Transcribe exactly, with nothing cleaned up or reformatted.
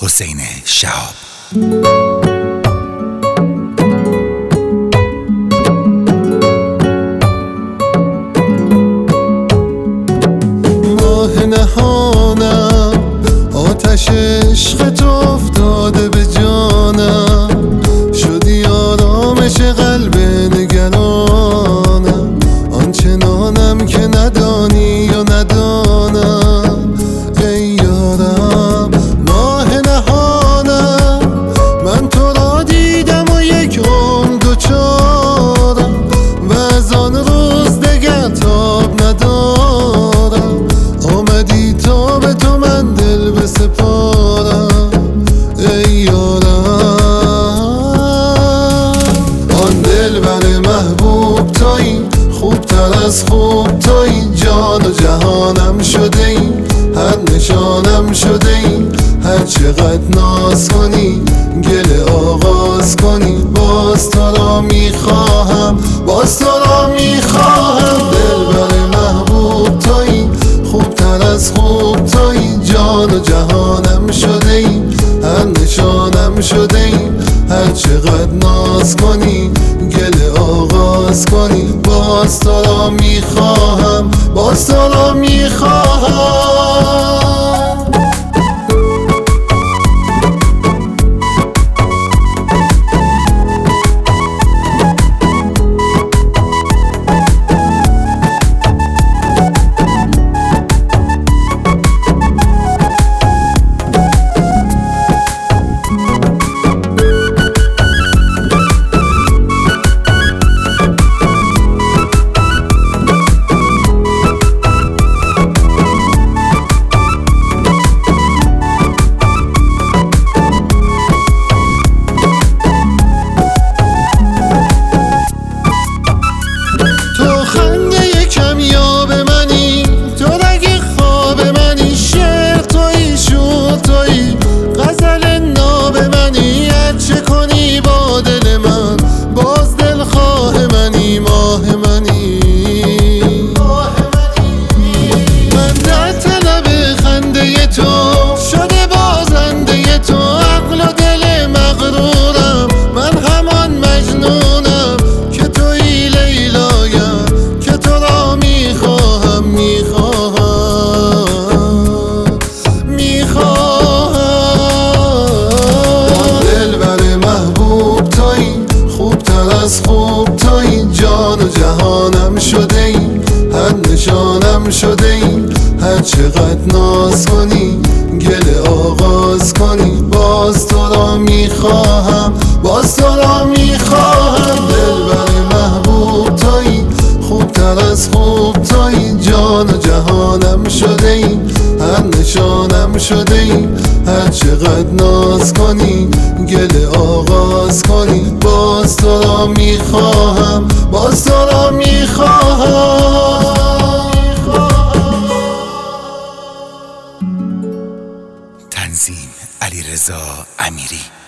حسین شهاب. ماه نهانم آتش عشق تو افتاده به جانم، شدی آرامش قلب نگرانم، آنچنانم که ندانی یا ندانم. ای یارم ماه نهانم، من تو را دیدم و یک عمر دوچارم و از آن روز دگر تاب ندارم. آمدی تا به تو من دل بسپارم. ای یارم آن دل بر محبوب تویی، خوبتر از خوب تویی، جان و جهانم شده ای، هر نشانم شده ای. هر چقدر ناز کنی گل آغاز کنی، باز تو را میخواهم، باز تو را میخواهم. دل بر محبوب تویی، خوبتر از خوب تویی، جان و جهانم شده ای، هر نشانم شده ای. هر چقدر ناز کنی گل آغاز کنی، باز تو را میخواهم، باز تو را میخواهم. از خوب تویی، جان و جهانم شده ای، هر نشانم شده ای. هر چقدر ناز کنی گل آغاز کنی، باز تو را میخواهم، باز تو را میخواهم. دل بر محبوب تویی، خوبتر از خوب تویی، جان و جهانم شده ای، هر نشانم شده ای. هر چقدر ناز کنی گل آغاز کنی، باز تو را میخواهم، باز تو را میخواهم. تنظیم علیرضا امیری.